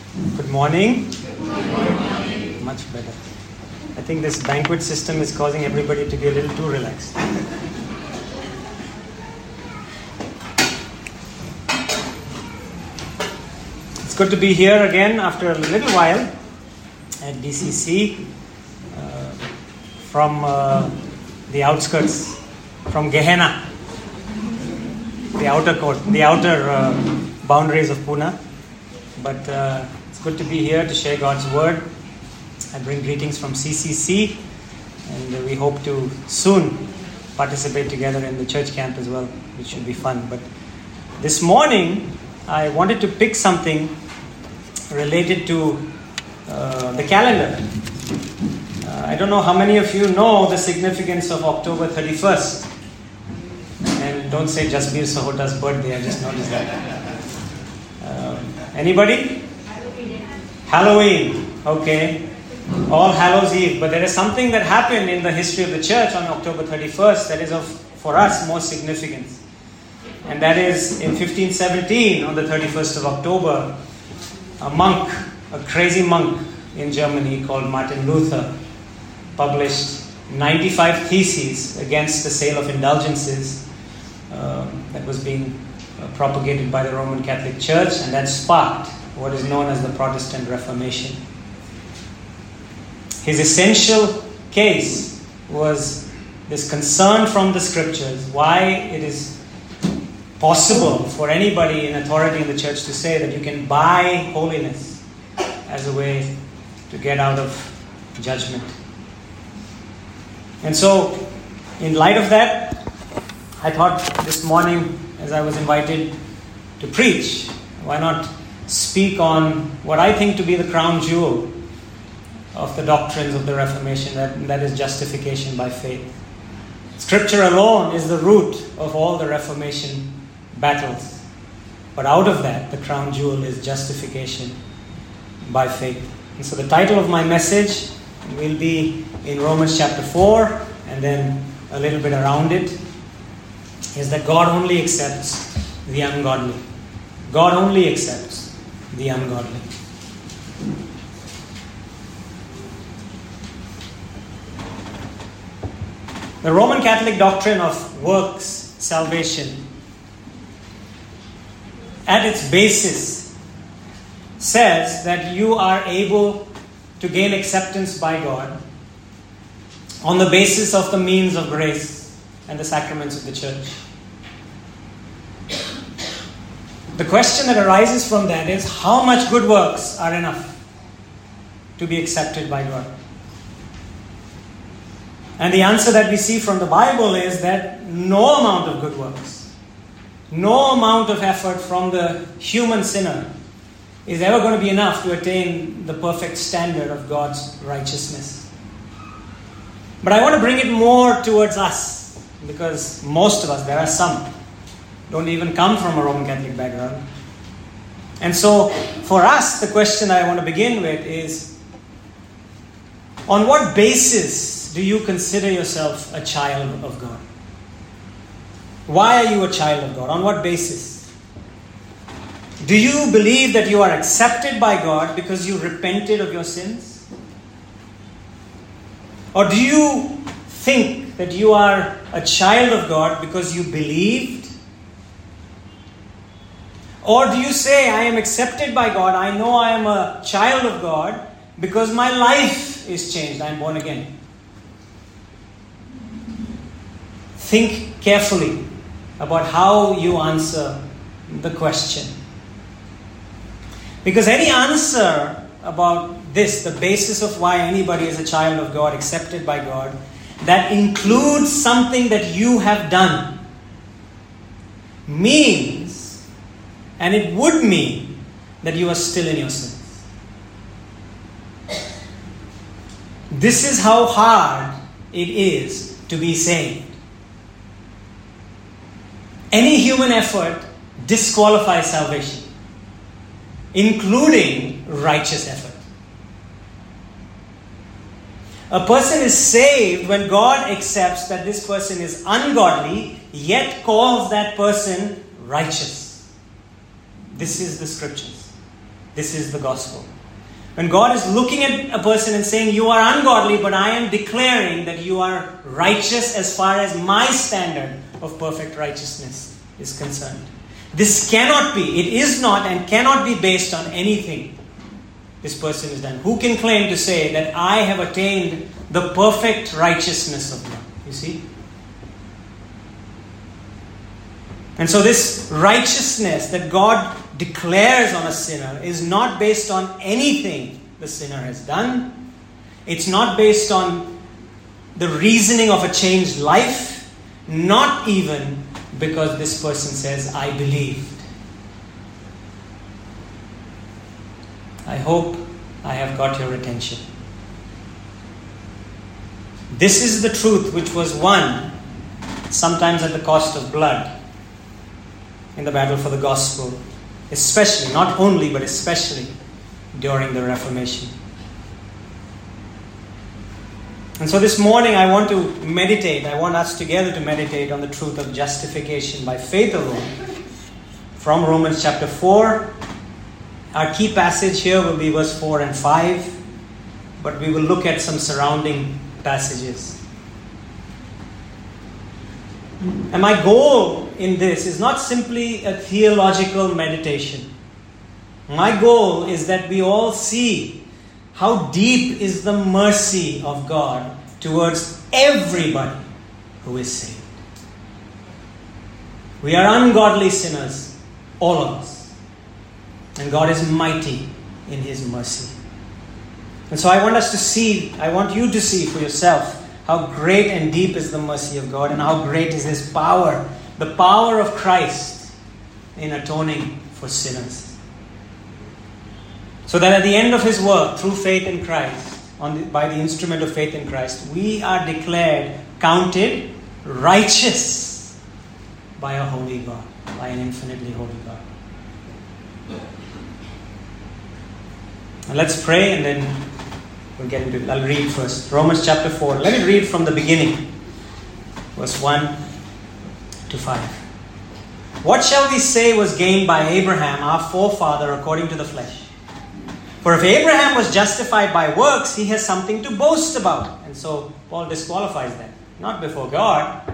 Good morning. Much better. I think this banquet system is causing everybody to be a little too relaxed. It's good to be here again after a little while at DCC from the outskirts, from Gehenna, the outer boundaries of Pune. But it's good to be here to share God's Word. I bring greetings from CCC, and we hope to soon participate together in the church camp as well, which should be fun. But this morning, I wanted to pick something related to the calendar. I don't know how many of you know the significance of October 31st. And don't say Jasbir Sahota's birthday, I just noticed that. Anybody? Halloween. Okay. All Hallows Eve. But there is something that happened in the history of the church on October 31st that is of, for us, more significance. And that is in 1517, on the 31st of October, a crazy monk in Germany called Martin Luther, published 95 theses against the sale of indulgences that was being propagated by the Roman Catholic Church, and that sparked what is known as the Protestant Reformation. His essential case was this concern from the Scriptures, why it is possible for anybody in authority in the church to say that you can buy holiness as a way to get out of judgment. And so, in light of that, I thought this morning, as I was invited to preach, why not speak on what I think to be the crown jewel of the doctrines of the Reformation, that is justification by faith. Scripture alone is the root of all the Reformation battles. But out of that, the crown jewel is justification by faith. And so the title of my message will be in Romans chapter 4, and then a little bit around it, is that God only accepts the ungodly. God only accepts the ungodly. The Roman Catholic doctrine of works salvation, at its basis, says that you are able to gain acceptance by God on the basis of the means of grace and the sacraments of the church. The question that arises from that is, how much good works are enough to be accepted by God? And the answer that we see from the Bible is that no amount of good works, no amount of effort from the human sinner is ever going to be enough to attain the perfect standard of God's righteousness. But I want to bring it more towards us, because most of us, there are some, don't even come from a Roman Catholic background. And so, for us, the question I want to begin with is, on what basis do you consider yourself a child of God? Why are you a child of God? On what basis? Do you believe that you are accepted by God because you repented of your sins? Or do you think that you are a child of God because you believed? Or do you say, I am accepted by God, I know I am a child of God because my life is changed, I am born again? Think carefully about how you answer the question. Because any answer about this, the basis of why anybody is a child of God, accepted by God, that includes something that you have done, means, and it would mean, that you are still in your sins. This is how hard it is to be saved. Any human effort disqualifies salvation, including righteous effort. A person is saved when God accepts that this person is ungodly, yet calls that person righteous. This is the scriptures. This is the gospel. When God is looking at a person and saying, you are ungodly, but I am declaring that you are righteous as far as my standard of perfect righteousness is concerned. This cannot be, it is not and cannot be based on anything this person has done. Who can claim to say that I have attained the perfect righteousness of God? You see? And so this righteousness that God declares on a sinner is not based on anything the sinner has done. It's not based on the reasoning of a changed life. Not even because this person says, I believed. I hope I have got your attention. This is the truth which was won, sometimes at the cost of blood, in the battle for the gospel, especially, not only, but especially during the Reformation. And so this morning I want us together to meditate on the truth of justification by faith alone from Romans chapter 4. Our key passage here will be verse 4 and 5, but we will look at some surrounding passages. And my goal in this is not simply a theological meditation. My goal is that we all see how deep is the mercy of God towards everybody who is saved. We are ungodly sinners, all of us. And God is mighty in His mercy. And so I want you to see for yourself how great and deep is the mercy of God and how great is His power, the power of Christ in atoning for sinners. So that at the end of His work, through faith in Christ, by the instrument of faith in Christ, we are declared, counted righteous by a holy God, by an infinitely holy God. And let's pray and then we'll get into it. I'll read first. Romans chapter 4. Let me read from the beginning. Verse 1 to 5. What shall we say was gained by Abraham, our forefather, according to the flesh? For if Abraham was justified by works, he has something to boast about. And so Paul disqualifies that. Not before God.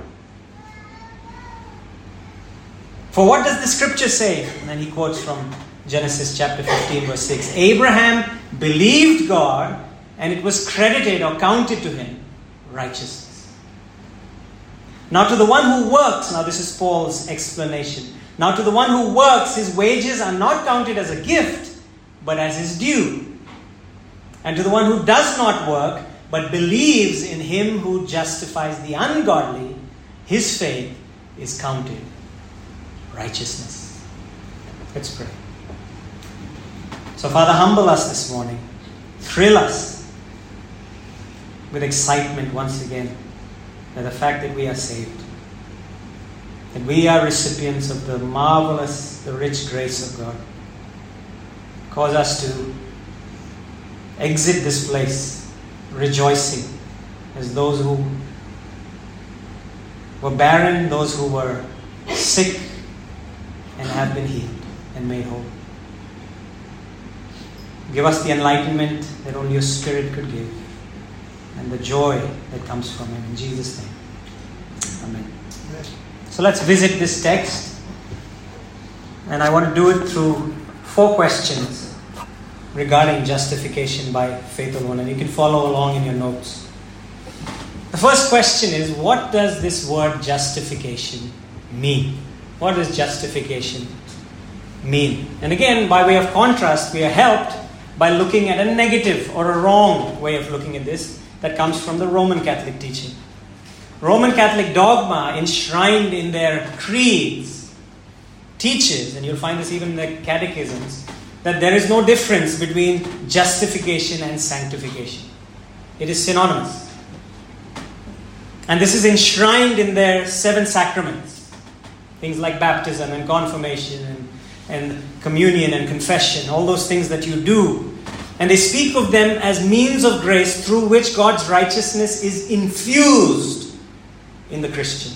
For what does the scripture say? And then he quotes from Genesis chapter 15 verse 6. Abraham believed God and it was credited or counted to him righteousness. Now to the one who works, now this is Paul's explanation. Now to the one who works, his wages are not counted as a gift, but as his due. And to the one who does not work, but believes in Him who justifies the ungodly, his faith is counted righteousness. Let's pray. So Father, humble us this morning. Thrill us with excitement once again by the fact that we are saved. That we are recipients of the marvelous, the rich grace of God. Cause us to exit this place rejoicing as those who were barren, those who were sick and have been healed and made whole. Give us the enlightenment that only your Spirit could give and the joy that comes from it. In Jesus' name. Amen. So let's visit this text. And I want to do it through 4 questions regarding justification by faith alone. And you can follow along in your notes. The first question is, what does this word justification mean? What does justification mean? And again, by way of contrast, we are helped by looking at a negative or a wrong way of looking at this that comes from the Roman Catholic teaching. Roman Catholic dogma enshrined in their creeds teaches, and you'll find this even in the catechisms, that there is no difference between justification and sanctification. It is synonymous. And this is enshrined in their 7 sacraments. Things like baptism and confirmation and communion and confession. All those things that you do. And they speak of them as means of grace through which God's righteousness is infused in the Christian.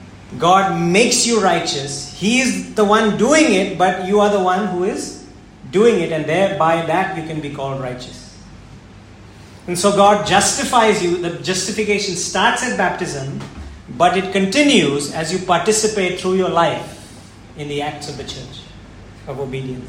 God makes you righteous. He is the one doing it, but you are the one who is doing it, and thereby that you can be called righteous. And so God justifies you. The justification starts at baptism, but it continues as you participate through your life in the acts of the church of obedience.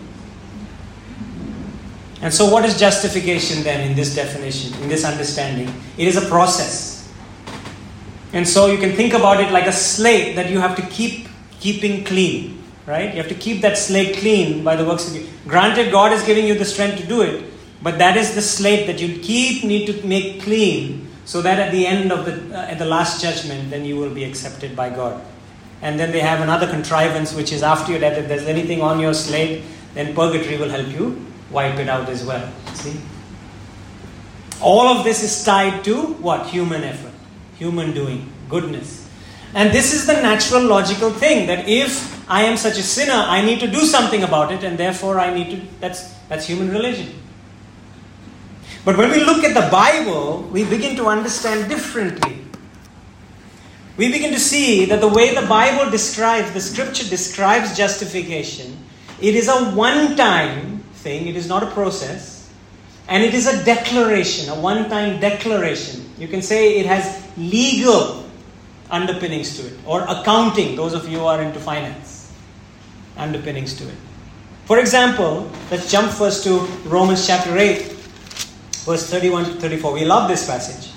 And so what is justification then in this definition, in this understanding? It is a process. And so you can think about it like a slate that you have to keeping clean, right? You have to keep that slate clean by the works of you. Granted, God is giving you the strength to do it, but that is the slate that you need to make clean, so that at the end of at the last judgment, then you will be accepted by God. And then they have another contrivance, which is after your death, if there's anything on your slate, then purgatory will help you wipe it out as well. See? All of this is tied to what? Human effort, human doing, goodness. And this is the natural logical thing, that if I am such a sinner, I need to do something about it, and therefore I need to, that's human religion. But when we look at the Bible, we begin to understand differently. We begin to see that the way the Bible describes, the scripture describes justification, it is a one-time thing, it is not a process, and it is a declaration, a one-time declaration. You can say it has legal underpinnings to it, or accounting, those of you who are into finance, underpinnings to it. For example, let's jump first to Romans chapter 8, verse 31 to 34. We love this passage.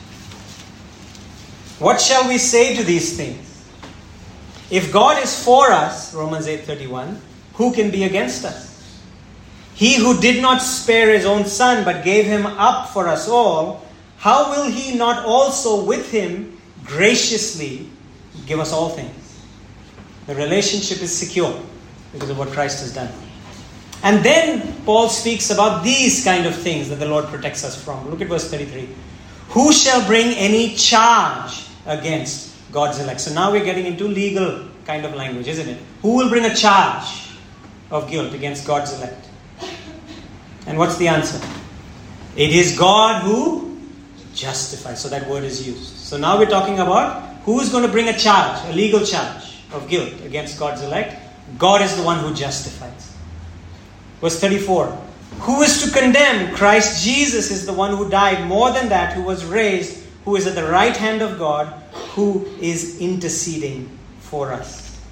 What shall we say to these things? If God is for us, Romans 8:31, who can be against us? He who did not spare his own son, but gave him up for us all, how will he not also with him graciously give us all things? The relationship is secure because of what Christ has done. And then Paul speaks about these kind of things that the Lord protects us from. Look at verse 33. Who shall bring any charge against God's elect? So now we're getting into legal kind of language, isn't it? Who will bring a charge of guilt against God's elect? And what's the answer? It is God who justifies. So that word is used. So now we're talking about who is going to bring a charge, a legal charge of guilt against God's elect. God is the one who justifies. Verse 34. Who is to condemn? Christ Jesus is the one who died. More than that, who was raised, who is at the right hand of God, who is interceding for us.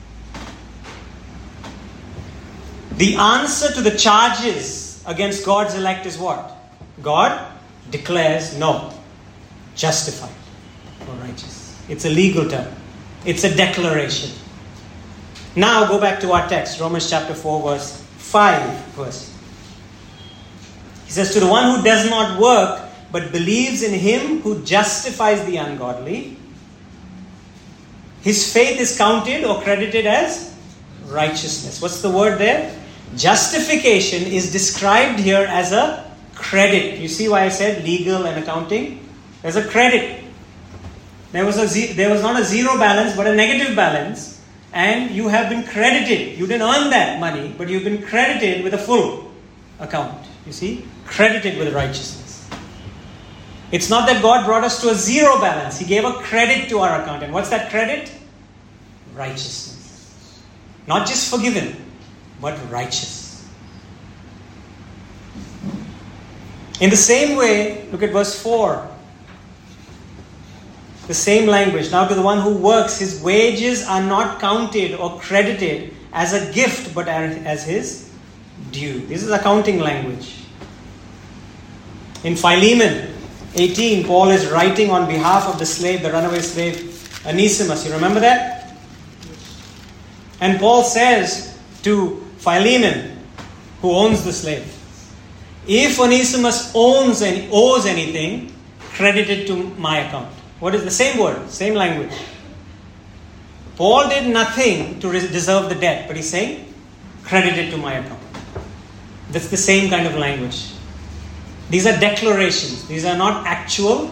The answer to the charges against God's elect is what? God declares no. Justified or righteous. It's a legal term. It's a declaration. Now go back to our text, Romans chapter 4, verse 5. He says, to the one who does not work, but believes in him who justifies the ungodly, his faith is counted or credited as righteousness. What's the word there? Justification is described here as a credit. You see why I said legal and accounting? There's a credit. There was not a zero balance, but a negative balance. And you have been credited. You didn't earn that money, but you've been credited with a full account. You see? Credited with righteousness. It's not that God brought us to a zero balance. He gave a credit to our account. And what's that credit? Righteousness. Not just forgiven, but righteous. In the same way, look at verse 4. The same language. Now to the one who works, his wages are not counted or credited as a gift, but as his due. This is accounting language. In Philemon 18, Paul is writing on behalf of the slave, the runaway slave, Onesimus. You remember that? And Paul says to Philemon, who owns the slave, if Onesimus owes anything, credit it to my account. What is the same word, same language? Paul did nothing to deserve the debt, but he's saying, credit it to my account. That's the same kind of language. These are declarations. These are not actual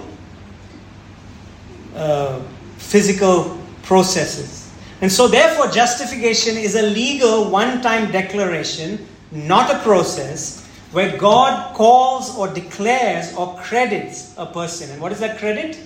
physical processes. And so therefore, justification is a legal one-time declaration, not a process, where God calls or declares or credits a person. And what is that credit?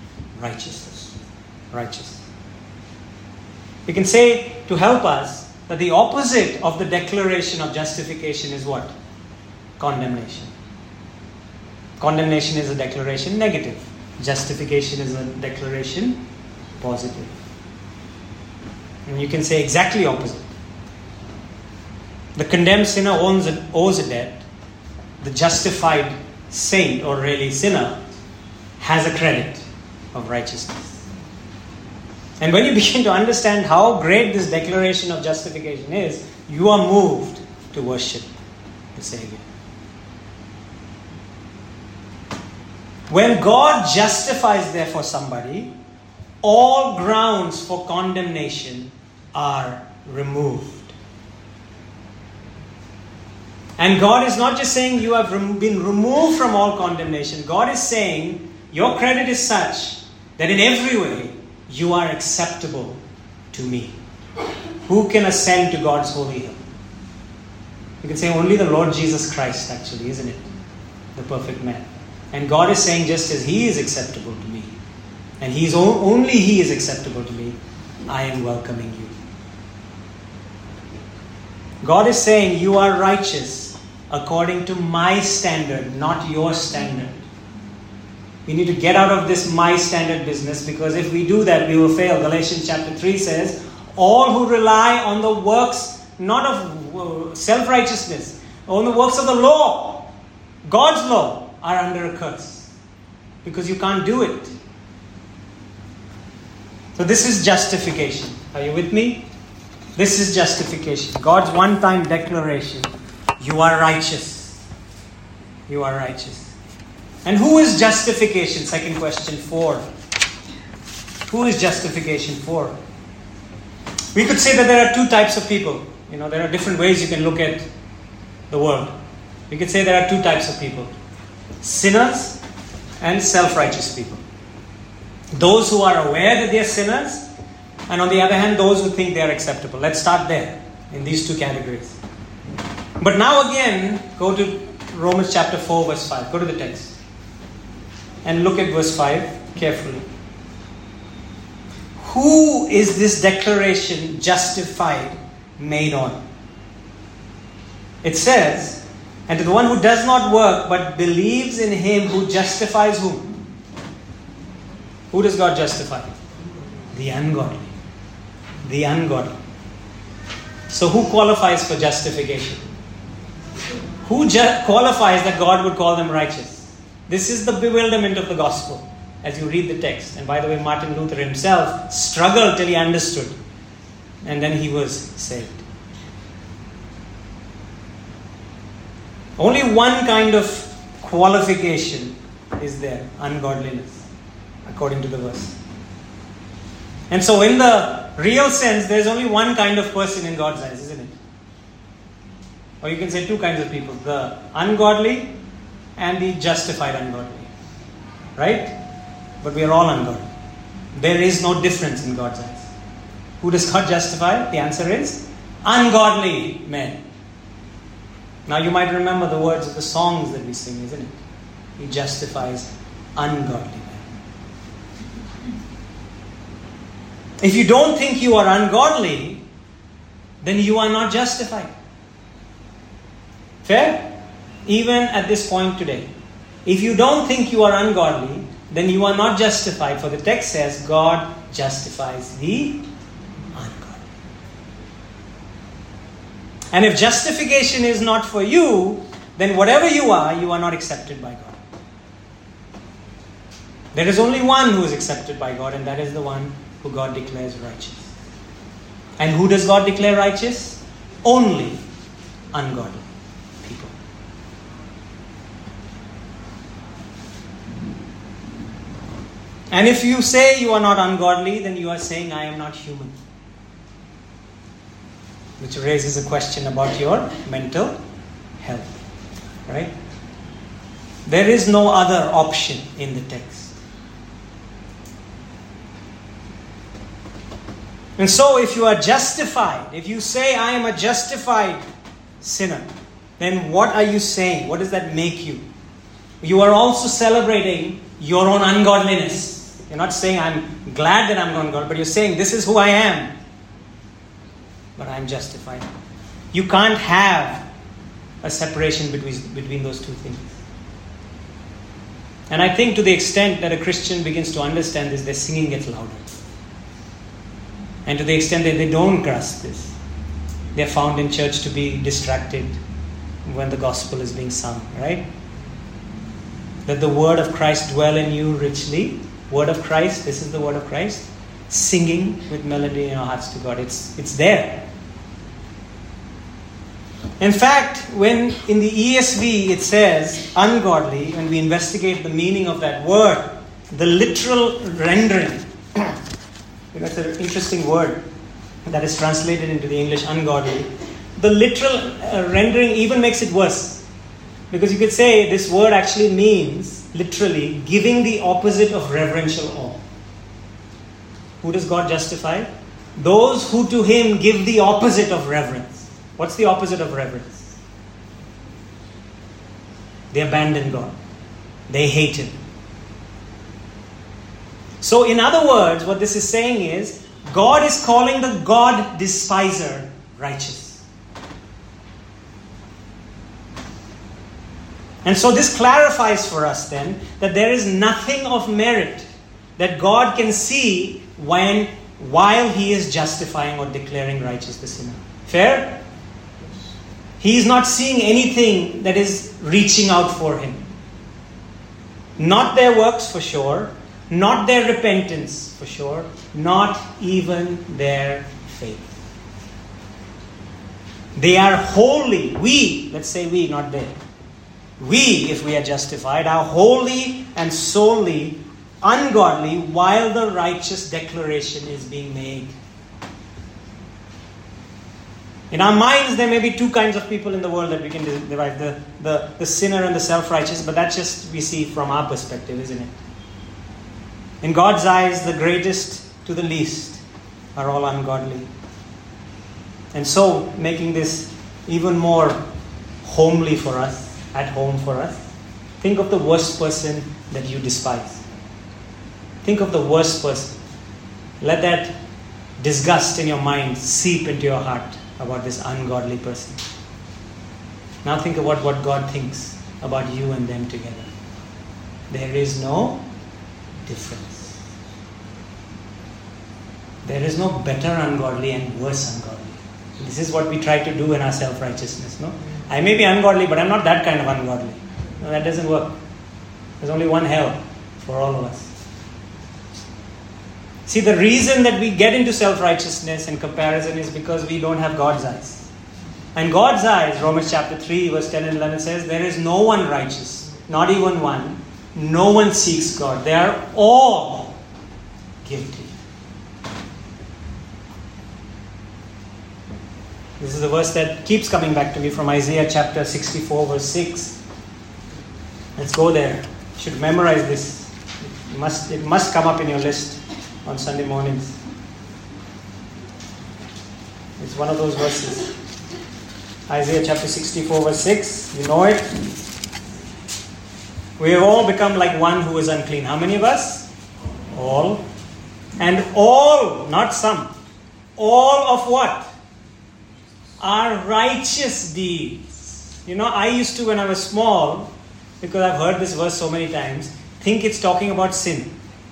Righteousness. Righteous. We can say, to help us, that the opposite of the declaration of justification is what? Condemnation. Condemnation is a declaration negative. Justification is a declaration positive. And you can say exactly opposite. The condemned sinner owes a debt. The justified saint, or really sinner, has a credit of righteousness. And when you begin to understand how great this declaration of justification is, you are moved to worship the Savior. When God justifies, therefore, somebody, all grounds for condemnation are removed. And God is not just saying you have been removed from all condemnation. God is saying your credit is such that in every way you are acceptable to me. Who can ascend to God's holy hill? You can say only the Lord Jesus Christ, actually, isn't it? The perfect man. And God is saying, just as He is acceptable to me, and only He is acceptable to me, I am welcoming you. God is saying you are righteous according to my standard, not your standard. We need to get out of this my standard business, because if we do that, we will fail. Galatians chapter 3 says, all who rely on the works, not of self-righteousness, on the works of the law, God's law, are under a curse. Because you can't do it. So this is justification. Are you with me? This is justification. God's one-time declaration. You are righteous. You are righteous. And who is justification? Second question 4. Who is justification for? We could say that there are two types of people. There are different ways you can look at the world. We could say there are two types of people. Sinners and self-righteous people. Those who are aware that they are sinners, and on the other hand, those who think they are acceptable. Let's start there, in these two categories. But now again, go to Romans chapter 4, verse 5. Go to the text. And look at verse 5 carefully. Who is this declaration justified made on? It says, and to the one who does not work but believes in Him who justifies whom? Who does God justify? The ungodly. The ungodly. So who qualifies for justification? Who qualifies that God would call them righteous? This is the bewilderment of the gospel as you read the text. And by the way, Martin Luther himself struggled till he understood. And then he was saved. Only one kind of qualification is there, ungodliness, according to the verse. And so in the real sense, there's only one kind of person in God's eyes, isn't it? Or you can say two kinds of people, the ungodly and the justified ungodly. Right? But we are all ungodly. There is no difference in God's eyes. Who does God justify? The answer is ungodly men. Now you might remember the words of the songs that we sing, isn't it? He justifies ungodly men. If you don't think you are ungodly, then you are not justified. Fair? Even at this point today. If you don't think you are ungodly, then you are not justified. For the text says, God justifies the ungodly. And if justification is not for you, then whatever you are not accepted by God. There is only one who is accepted by God, and that is the one who God declares righteous. And who does God declare righteous? Only ungodly people. And if you say you are not ungodly, then you are saying I am not human. Which raises a question about your mental health. Right? There is no other option in the text. And so if you are justified, if you say I am a justified sinner, then what are you saying? What does that make you? You are also celebrating your own ungodliness. You're not saying I'm glad that I'm ungodly, but you're saying this is who I am. But I'm justified. You can't have a separation between those two things. And I think to the extent that a Christian begins to understand this, their singing gets louder. And to the extent that they don't grasp this, they're found in church to be distracted when the gospel is being sung, right? Let the word of Christ dwell in you richly. Word of Christ, this is the word of Christ. Singing with melody in our hearts to God. It's there. In fact, when in the ESV it says ungodly, when we investigate the meaning of that word, the literal rendering, that's an interesting word that is translated into the English ungodly. The literal rendering even makes it worse. Because you could say this word actually means, literally, giving the opposite of reverential awe. Who does God justify? Those who to Him give the opposite of reverence. What's the opposite of reverence? They abandon God. They hate Him. So in other words, what this is saying is, God is calling the God despiser righteous. And so this clarifies for us then that there is nothing of merit that God can see while He is justifying or declaring righteous the sinner. Fair? He is not seeing anything that is reaching out for him. Not their works for sure, not their repentance for sure, not even their faith. They are wholly, let's say we, not they. We, if we are justified, are wholly and solely ungodly while the righteous declaration is being made. In our minds, there may be two kinds of people in the world that we can divide, the sinner and the self-righteous, but that's just we see from our perspective, isn't it? In God's eyes, the greatest to the least are all ungodly. And so, making this even more homely for us, at home for us, think of the worst person that you despise. Think of the worst person. Let that disgust in your mind seep into your heart about this ungodly person. Now think about what God thinks about you and them together. There is no difference. There is no better ungodly and worse ungodly. This is what we try to do in our self-righteousness, no? I may be ungodly, but I'm not that kind of ungodly. No, that doesn't work. There's only one hell for all of us. See, the reason that we get into self-righteousness and comparison is because we don't have God's eyes. And God's eyes, Romans chapter 3, verse 10 and 11 says, there is no one righteous, not even one. No one seeks God. They are all guilty. This is a verse that keeps coming back to me from Isaiah chapter 64, verse 6. Let's go there. You should memorize this. It must come up in your list on Sunday mornings. It's one of those verses. Isaiah chapter 64, verse 6. You know it. We have all become like one who is unclean. How many of us? All. And all, not some, all of what? Our righteous deeds. You know, I used to, when I was small, because I've heard this verse so many times, think it's talking about sin.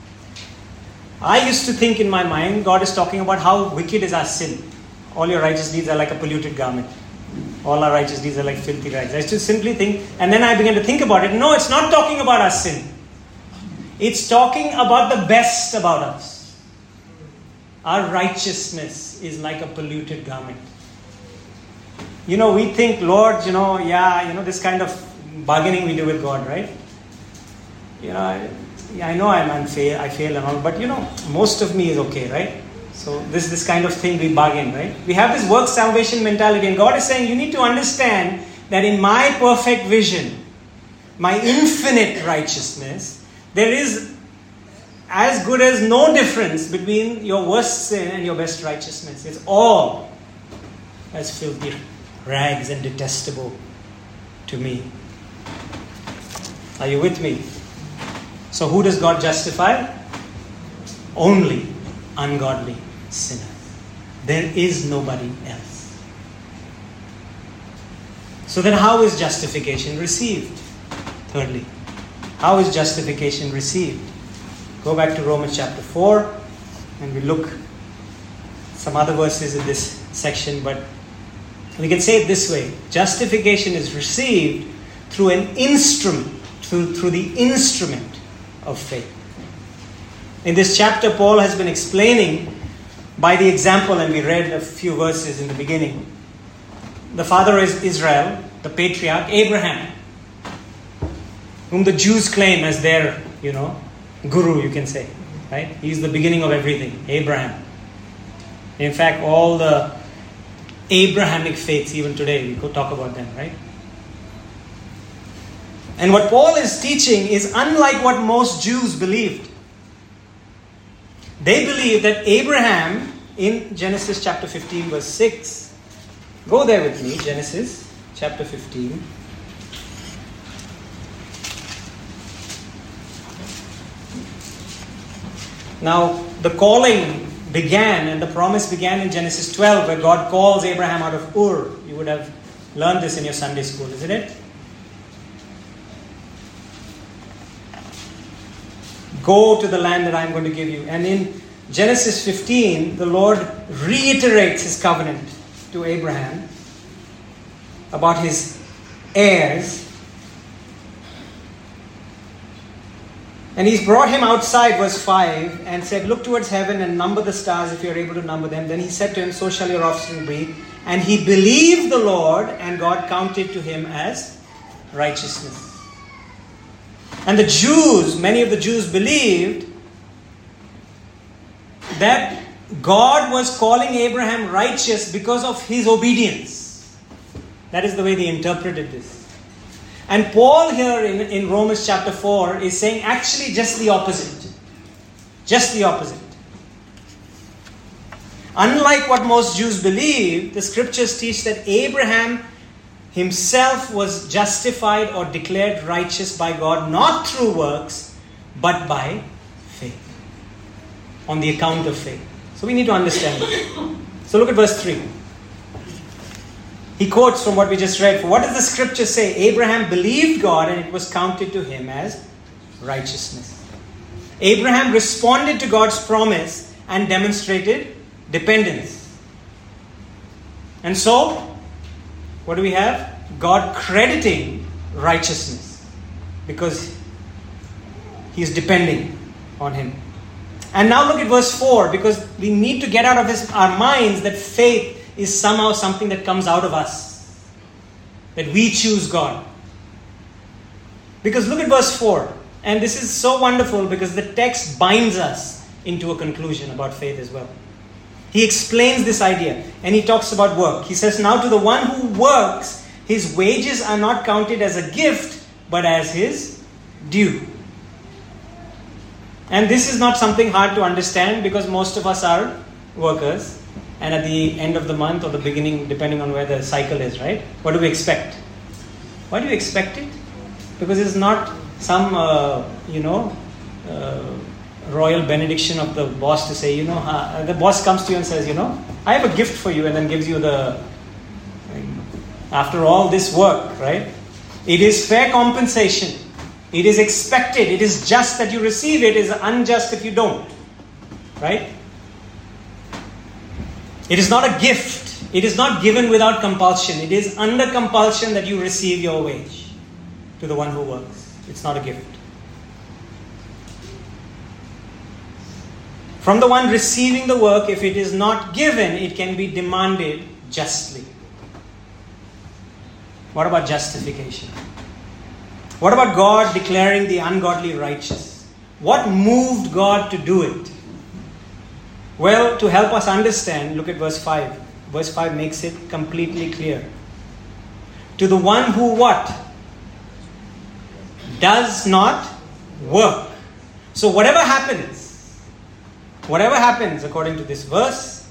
I used to think in my mind, God is talking about how wicked is our sin. All your righteous deeds are like a polluted garment. All our righteous deeds are like filthy rags. I used to simply think, and then I began to think about it. No, it's not talking about our sin. It's talking about the best about us. Our righteousness is like a polluted garment. You know, we think, Lord, this kind of bargaining we do with God, right? I know I fail and all, but most of me is okay, right? So this kind of thing we bargain, right? We have this work salvation mentality, and God is saying, you need to understand that in my perfect vision, my infinite righteousness, there is as good as no difference between your worst sin and your best righteousness. It's all as filthy rags and detestable to me. Are you with me? So who does God justify? Only ungodly sinners. There is nobody else. So then how is justification received? Thirdly, how is justification received? Go back to Romans chapter 4 and we look some other verses in this section, but we can say it this way. Justification is received through an instrument, through the instrument of faith. In this chapter, Paul has been explaining by the example, and we read a few verses in the beginning. The father is Israel, the patriarch, Abraham, whom the Jews claim as their, guru, you can say. Right? He's the beginning of everything, Abraham. In fact, all the Abrahamic faiths, even today, we could talk about them, right? And what Paul is teaching is unlike what most Jews believed. They believed that Abraham, in Genesis chapter 15, verse 6, go there with me, Genesis chapter 15. Now, the calling began and the promise began in Genesis 12, where God calls Abraham out of Ur. You would have learned this in your Sunday school, isn't it? Go to the land that I'm going to give you. And in Genesis 15, the Lord reiterates His covenant to Abraham about his heirs. And He's brought him outside, verse 5, and said, look towards heaven and number the stars if you're able to number them. Then He said to him, so shall your offspring be. And he believed the Lord, and God counted to him as righteousness. And the Jews, many of the Jews believed that God was calling Abraham righteous because of his obedience. That is the way they interpreted this. And Paul here in Romans chapter 4 is saying actually just the opposite. Just the opposite. Unlike what most Jews believe, the scriptures teach that Abraham himself was justified or declared righteous by God, not through works, but by faith. On the account of faith. So we need to understand this. So look at verse 3. He quotes from what we just read. For what does the scripture say? Abraham believed God and it was counted to him as righteousness. Abraham responded to God's promise and demonstrated dependence. And so, what do we have? God crediting righteousness because He's depending on him. And now look at verse 4, because we need to get out of our minds that faith is somehow something that comes out of us. That we choose God. Because look at verse 4. And this is so wonderful because the text binds us into a conclusion about faith as well. He explains this idea and he talks about work. He says, now to the one who works, his wages are not counted as a gift, but as his due. And this is not something hard to understand because most of us are workers. And at the end of the month or the beginning, depending on where the cycle is, right? What do we expect? Why do we expect it? Because it's not some, royal benediction of the boss to say, the boss comes to you and says, I have a gift for you, and then gives you after all this work, right? It is fair compensation. It is expected. It is just that you receive it. It is unjust if you don't, right? It is not a gift. It is not given without compulsion. It is under compulsion that you receive your wage to the one who works. It's not a gift. From the one receiving the work, if it is not given, it can be demanded justly. What about justification? What about God declaring the ungodly righteous? What moved God to do it? Well, to help us understand, look at verse 5. Verse 5 makes it completely clear. To the one who what? Does not work. So whatever happens according to this verse,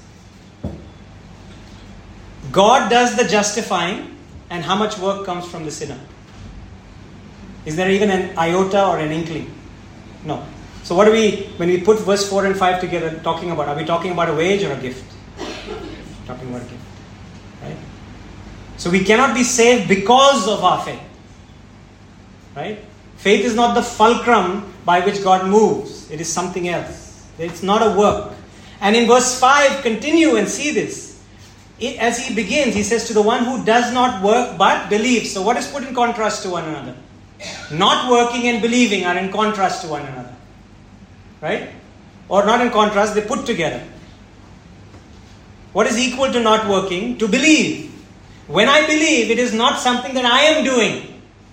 God does the justifying, and how much work comes from the sinner? Is there even an iota or an inkling? No. So what do when we put verse 4 and 5 together, talking about? Are we talking about a wage or a gift? talking about a gift. Right? So we cannot be saved because of our faith. Right? Faith is not the fulcrum by which God moves. It is something else. It's not a work. And in verse 5, continue and see this. As he begins, he says, to the one who does not work but believes. So what is put in contrast to one another? Not working and believing are in contrast to one another. Right? Or not in contrast, they put together. What is equal to not working? To believe. When I believe, it is not something that I am doing.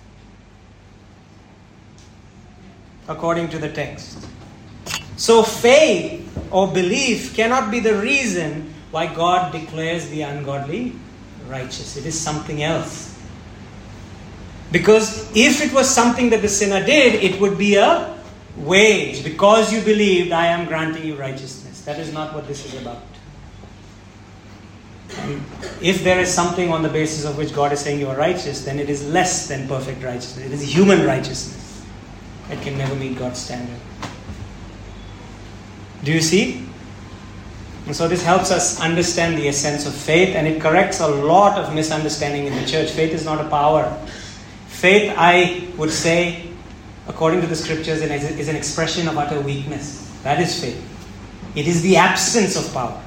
According to the text. So faith or belief cannot be the reason why God declares the ungodly righteous. It is something else. Because if it was something that the sinner did, it would be a wage. Because you believed, I am granting you righteousness. That is not what this is about. And if there is something on the basis of which God is saying you are righteous, then it is less than perfect righteousness. It is human righteousness that can never meet God's standard. Do you see? And so this helps us understand the essence of faith, and it corrects a lot of misunderstanding in the church. Faith is not a power. Faith, I would say, according to the scriptures, is an expression of utter weakness. That is faith. It is the absence of power.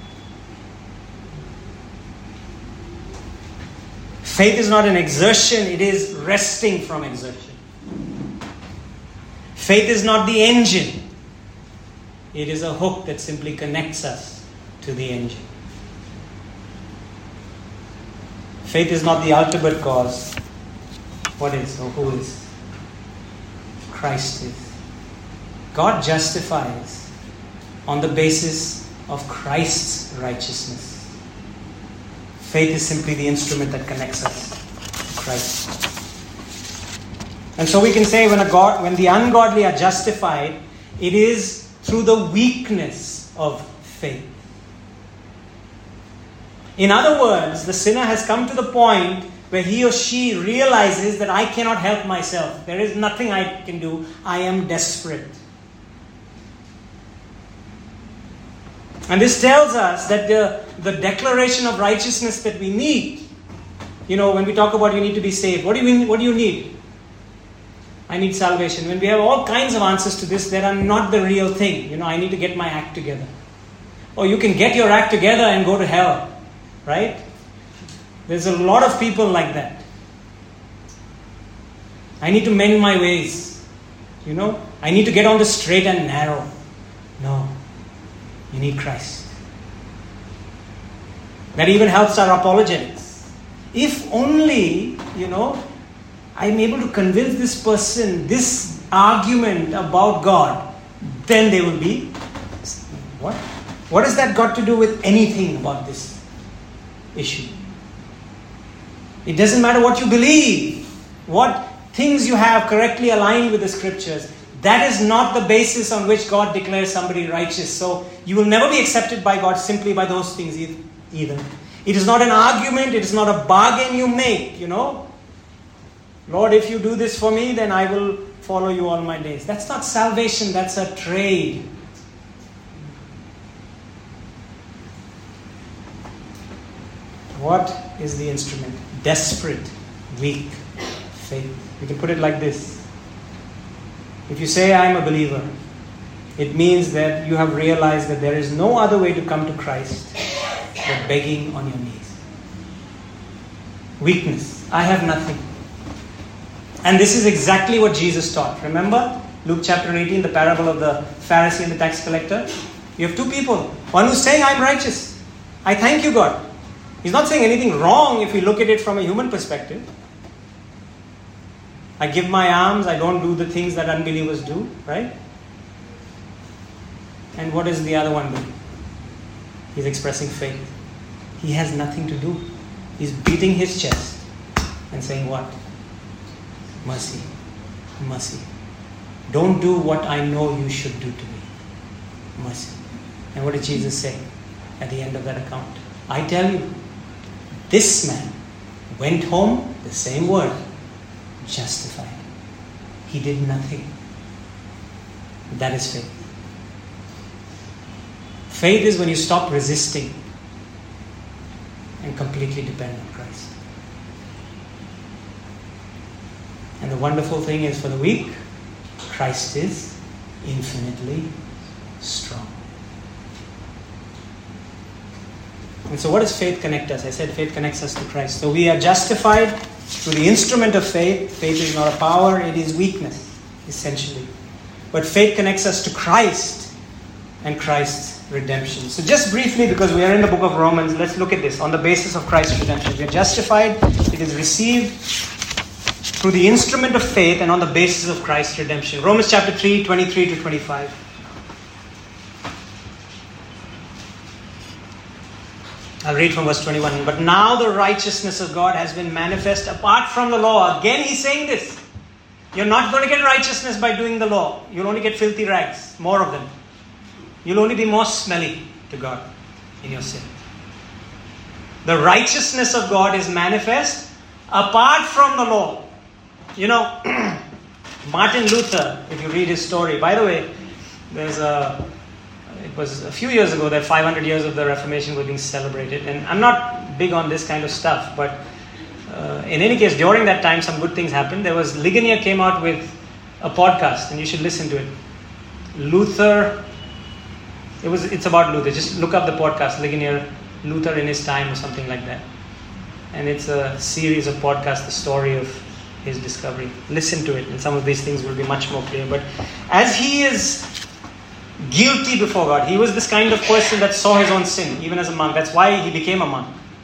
Faith is not an exertion, it is resting from exertion. Faith is not the engine. It is a hook that simply connects us to the engine. Faith is not the ultimate cause. What is or who is? Christ is. God justifies on the basis of Christ's righteousness. Faith is simply the instrument that connects us to Christ. And so we can say when the ungodly are justified, it is through the weakness of faith. In other words, the sinner has come to the point where he or she realizes that I cannot help myself. There is nothing I can do. I am desperate. And this tells us that the declaration of righteousness that we need, when we talk about you need to be saved, what do you need? I need salvation. When we have all kinds of answers to this, they are not the real thing. I need to get my act together. Or you can get your act together and go to hell. Right? There's a lot of people like that. I need to mend my ways. I need to get on the straight and narrow. No. You need Christ. That even helps our apologetics. If only, I'm able to convince this person this argument about God, then they will be, what? What has that got to do with anything about this issue? It doesn't matter what you believe, what things you have correctly aligned with the scriptures. That is not the basis on which God declares somebody righteous. So you will never be accepted by God simply by those things either. It is not an argument. It is not a bargain you make, Lord, if you do this for me, then I will follow you all my days. That's not salvation. That's a trade. What is the instrument? Desperate, weak faith. We can put it like this. If you say, I am a believer, it means that you have realized that there is no other way to come to Christ but begging on your knees. Weakness. I have nothing. And this is exactly what Jesus taught. Remember Luke chapter 18, the parable of the Pharisee and the tax collector? You have two people. One who's saying, I'm righteous. I thank you, God. He's not saying anything wrong if we look at it from a human perspective. I give my alms, I don't do the things that unbelievers do, right? And what does the other one do? He's expressing faith. He has nothing to do. He's beating his chest and saying what? Mercy. Mercy. Don't do what I know you should do to me. Mercy. And what did Jesus say at the end of that account? I tell you, this man went home, the same word, justified. He did nothing. That is faith. Faith is when you stop resisting and completely depend on Christ. And the wonderful thing is, for the weak, Christ is infinitely strong. And so what does faith connect us? I said faith connects us to Christ. So we are justified through the instrument of faith. Faith is not a power, it is weakness, essentially. But faith connects us to Christ and Christ's redemption. So just briefly, because we are in the book of Romans, let's look at this on the basis of Christ's redemption. We are justified, it is received through the instrument of faith and on the basis of Christ's redemption. Romans chapter 3, 23 to 25. I'll read from verse 21. But now the righteousness of God has been manifest apart from the law. Again, he's saying this. You're not going to get righteousness by doing the law. You'll only get filthy rags, more of them. You'll only be more smelly to God in your sin. The righteousness of God is manifest apart from the law. You know, Martin Luther, if you read his story, by the way, it was a few years ago that 500 years of the Reformation were being celebrated. And I'm not big on this kind of stuff, but in any case, during that time, some good things happened. Ligonier came out with a podcast, and you should listen to it. Luther, it's about Luther. Just look up the podcast, Ligonier, Luther in his time or something like that. And it's a series of podcasts, the story of his discovery. Listen to it, and some of these things will be much more clear. But as he is guilty before God, he was this kind of person that saw his own sin, even as a monk. That's why he became a monk.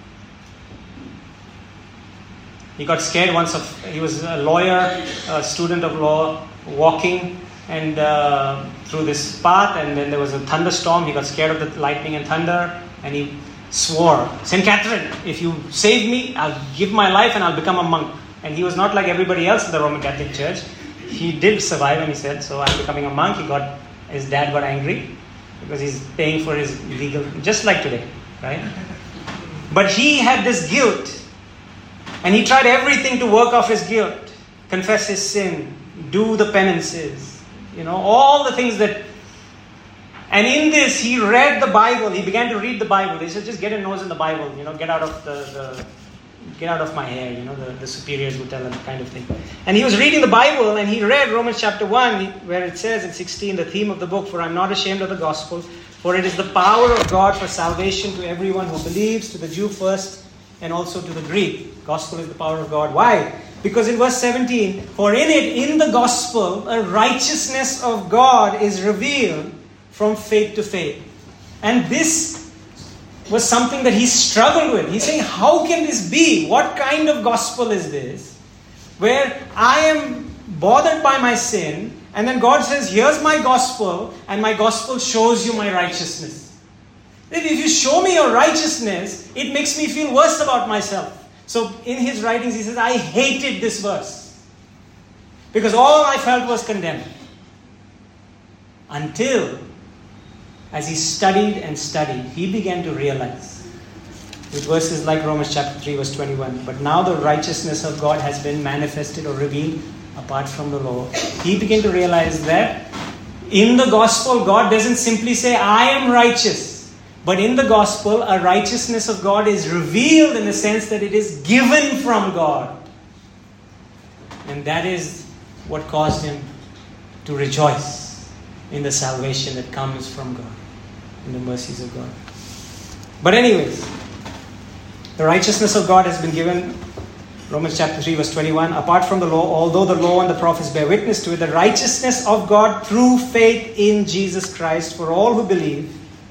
He got scared once he was a lawyer, a student of law, walking and through this path, and then there was a thunderstorm. He got scared of the lightning and thunder, and he swore, St. Catherine, if you save me, I'll give my life and I'll become a monk. And he was not like everybody else in the Roman Catholic Church. He did survive, and he said, so I'm becoming a monk. His dad got angry because he's paying for his legal, just like today, right? But he had this guilt, and he tried everything to work off his guilt, confess his sin, do the penances, all the things that. And in this, he read the Bible. He began to read the Bible. He said, just get a nose in the Bible, get out of get out of my hair, the superiors would tell him, kind of thing. And he was reading the Bible, and he read Romans chapter 1, where it says in 16, the theme of the book, for I'm not ashamed of the gospel, for it is the power of God for salvation to everyone who believes, to the Jew first, and also to the Greek. Gospel is the power of God. Why? Because in verse 17, for in it, in the gospel, a righteousness of God is revealed from faith to faith. And this was something that he struggled with. He's saying, how can this be? What kind of gospel is this? Where I am bothered by my sin, and then God says, here's my gospel, and my gospel shows you my righteousness. If you show me your righteousness, it makes me feel worse about myself. So in his writings, he says, I hated this verse. Because all I felt was condemned. Until, as he studied and studied, he began to realize, with verses like Romans chapter 3 verse 21, but now the righteousness of God has been manifested or revealed apart from the law. He began to realize that in the gospel, God doesn't simply say, I am righteous. But in the gospel, a righteousness of God is revealed in the sense that it is given from God. And that is what caused him to rejoice in the salvation that comes from God, in the mercies of God. But anyways, the righteousness of God has been given, Romans chapter 3 verse 21, apart from the law, although the law and the prophets bear witness to it, the righteousness of God through faith in Jesus Christ for all who believe.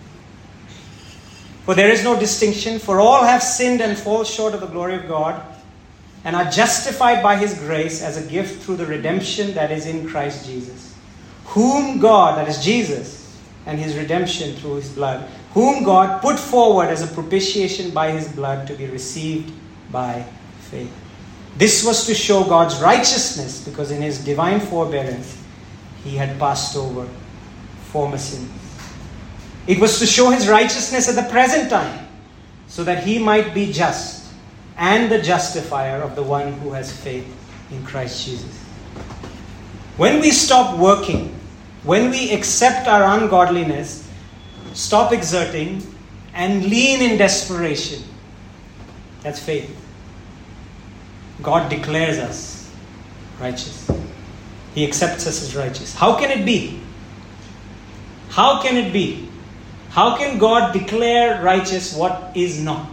For there is no distinction, for all have sinned and fall short of the glory of God, and are justified by His grace as a gift through the redemption that is in Christ Jesus. Whom God, that is Jesus, and His redemption through His blood, whom God put forward as a propitiation by His blood to be received by faith. This was to show God's righteousness, because in His divine forbearance, He had passed over former sins. It was to show His righteousness at the present time, so that He might be just and the justifier of the one who has faith in Christ Jesus. When we stop working, when we accept our ungodliness, stop exerting, and lean in desperation, That's faith. God declares us righteous. He accepts us as righteous. How can it be? How can it be? How can God declare righteous what is not?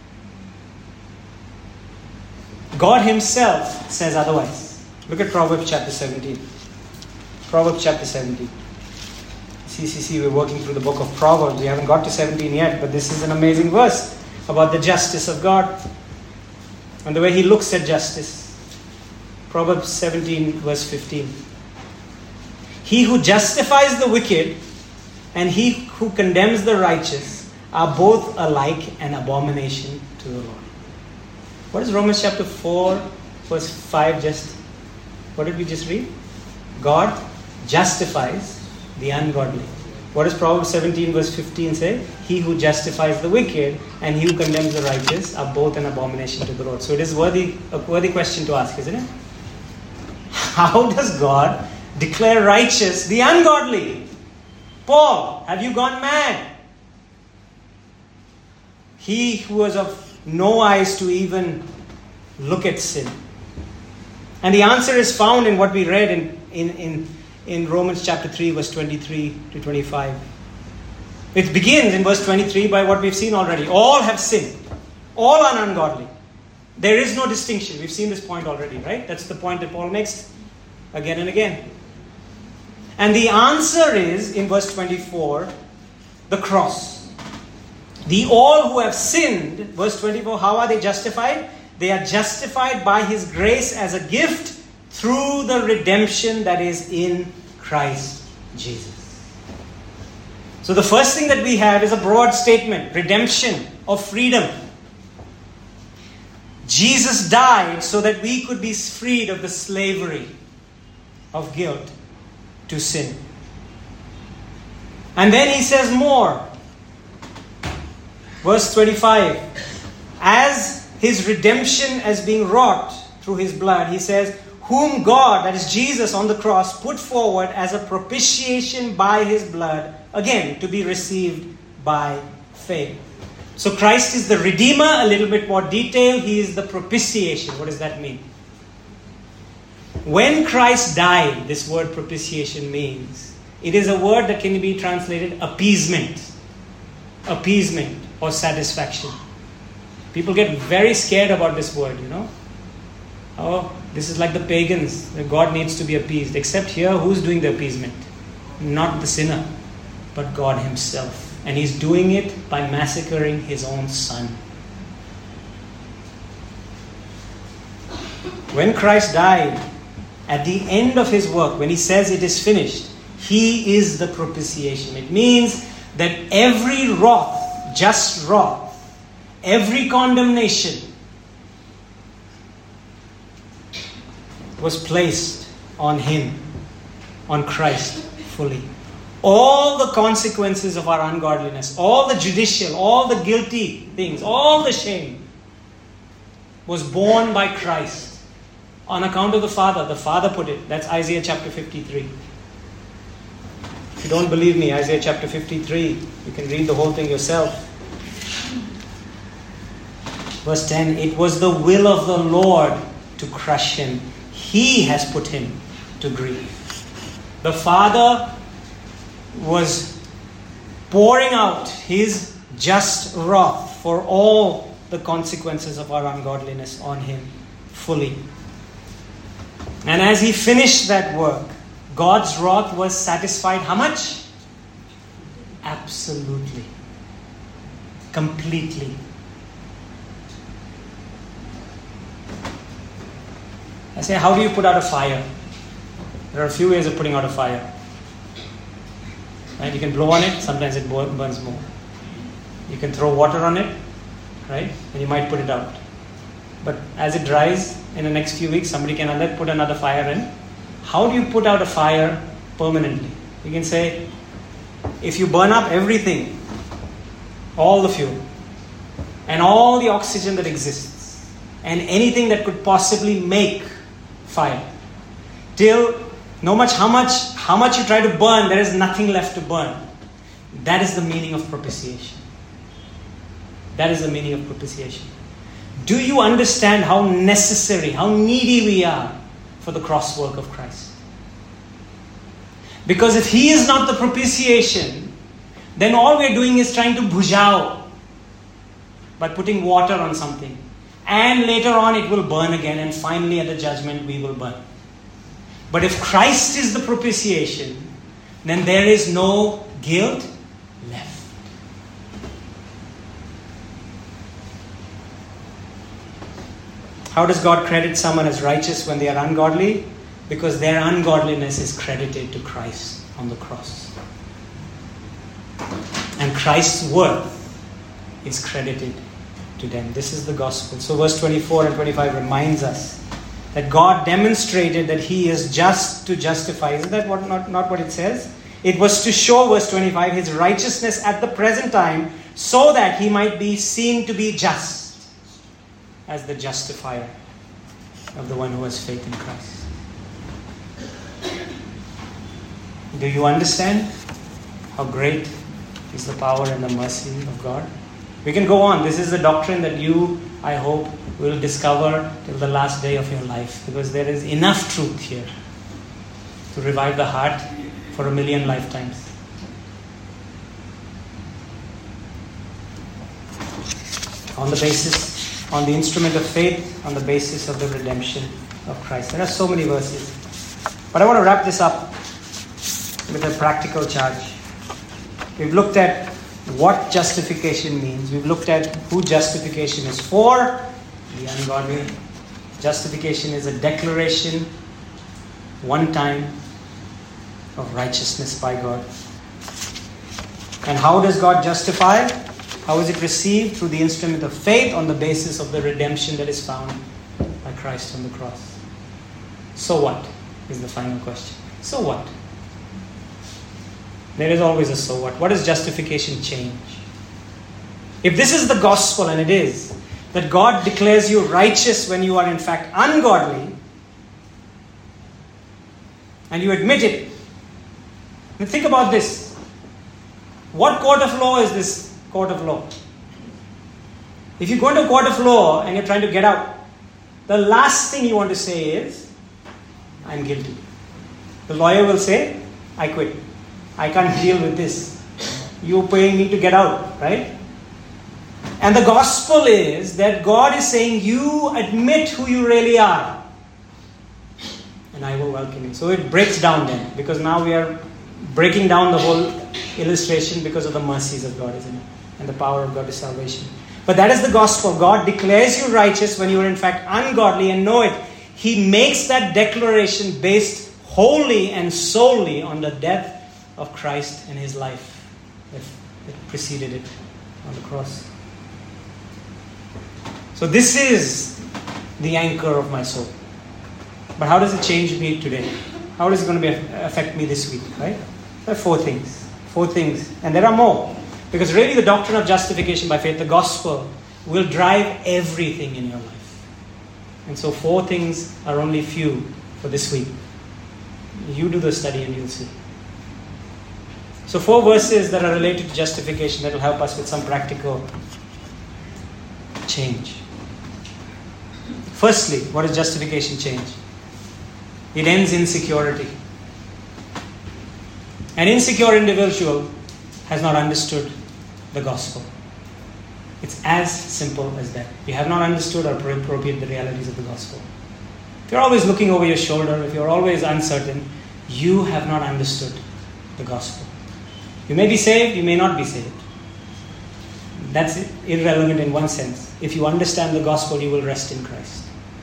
God Himself says otherwise. Look at Proverbs chapter 17. Proverbs chapter 17. CCC, we're working through the book of Proverbs. We haven't got to 17 yet, but this is an amazing verse about the justice of God and the way He looks at justice. Proverbs 17 verse 15. He who justifies the wicked and he who condemns the righteous are both alike an abomination to the Lord. What is Romans chapter 4 verse 5 just? What did we just read? God justifies the ungodly. What does Proverbs 17 verse 15 say? He who justifies the wicked and he who condemns the righteous are both an abomination to the Lord. So it is a worthy question to ask, isn't it? How does God declare righteous the ungodly? Paul, have you gone mad? He who was of no eyes to even look at sin. And the answer is found in what we read in Romans chapter 3 verse 23 to 25. It begins in verse 23 by what we've seen already. All have sinned. All are ungodly. There is no distinction. We've seen this point already, right? That's the point that Paul makes again and again. And the answer is, in verse 24, the cross. The all who have sinned, verse 24, how are they justified? They are justified by His grace as a gift through the redemption that is in Christ Jesus. So the first thing that we have is a broad statement, redemption of freedom. Jesus died so that we could be freed of the slavery of guilt to sin. And then He says more. Verse 25. As His redemption is being wrought through His blood, He says, whom God, that is Jesus on the cross, put forward as a propitiation by His blood, again, to be received by faith. So Christ is the Redeemer, a little bit more detail. He is the propitiation. What does that mean? When Christ died, this word propitiation means, it is a word that can be translated appeasement. Appeasement or satisfaction. People get very scared about this word, you know. Oh, this is like the pagans. God needs to be appeased. Except here, who's doing the appeasement? Not the sinner, but God Himself. And He's doing it by massacring His own Son. When Christ died, at the end of His work, when He says it is finished, He is the propitiation. It means that every wrath, just wrath, every condemnation was placed on Him, on Christ fully. All the consequences of our ungodliness, all the judicial, all the guilty things, all the shame was borne by Christ on account of the Father. The Father put it. That's Isaiah chapter 53. If you don't believe me, Isaiah chapter 53, you can read the whole thing yourself. Verse 10, it was the will of the Lord to crush Him. He has put Him to grief. The Father was pouring out His just wrath for all the consequences of our ungodliness on Him fully. And as He finished that work, God's wrath was satisfied how much? Absolutely. Completely. I say, how do you put out a fire? There are a few ways of putting out a fire. Right? You can blow on it, sometimes it burns more. You can throw water on it, right? And you might put it out. But as it dries, in the next few weeks, somebody can put another fire in. How do you put out a fire permanently? You can say, if you burn up everything, all the fuel, and all the oxygen that exists, and anything that could possibly make fire, till no matter how much you try to burn, there is nothing left to burn. That is the meaning of propitiation. That is the meaning of propitiation. Do you understand how necessary, how needy we are for the cross work of Christ? Because if He is not the propitiation, then all we're doing is trying to bujao by putting water on something. And later on it will burn again, and finally at the judgment we will burn. But if Christ is the propitiation, then there is no guilt left. How does God credit someone as righteous when they are ungodly? Because their ungodliness is credited to Christ on the cross. And Christ's worth is credited to them. This is the gospel. So verse 24 and 25 reminds us that God demonstrated that He is just to justify. Isn't that not what it says? It was to show, verse 25, His righteousness at the present time, so that He might be seen to be just as the justifier of the one who has faith in Christ. Do you understand how great is the power and the mercy of God? We can go on. This is a doctrine that you, I hope, will discover till the last day of your life, because there is enough truth here to revive the heart for 1,000,000 lifetimes. On the basis, on the instrument of faith, on the basis of the redemption of Christ. There are so many verses. But I want to wrap this up with a practical charge. We've looked at what justification means. We've looked at who justification is for, the ungodly. Justification is a declaration, one time, of righteousness by God. And how does God justify? How is it received? Through the instrument of faith on the basis of the redemption that is found by Christ on the cross. So what is the final question. So what? There is always a so what. What does justification change? If this is the gospel, and it is, that God declares you righteous when you are in fact ungodly, and you admit it. Now think about this. What court of law is this court of law? If you go into a court of law and you're trying to get out, the last thing you want to say is, I'm guilty. The lawyer will say, I quit. I can't deal with this. You're paying me to get out, right? And the gospel is that God is saying, you admit who you really are, and I will welcome you. So it breaks down then, because now we are breaking down the whole illustration because of the mercies of God, isn't it? And the power of God to salvation. But that is the gospel. God declares you righteous when you are in fact ungodly, and know it. He makes that declaration based wholly and solely on the death of Christ and His life that preceded it on the cross. So this is the anchor of my soul. But how does it change me today? How is it going to affect me this week, right? There are four things. And there are more. Because really the doctrine of justification by faith, the gospel, will drive everything in your life. And so 4 things are only few for this week. You do the study and you'll see. So 4 verses that are related to justification that will help us with some practical change. Firstly, what does justification change? It ends insecurity. An insecure individual has not understood the gospel. It's as simple as that. You have not understood or appropriated the realities of the gospel. If you're always looking over your shoulder, if you're always uncertain, you have not understood the gospel. You may be saved, you may not be saved. That's irrelevant in one sense. If you understand the gospel, you will rest in Christ.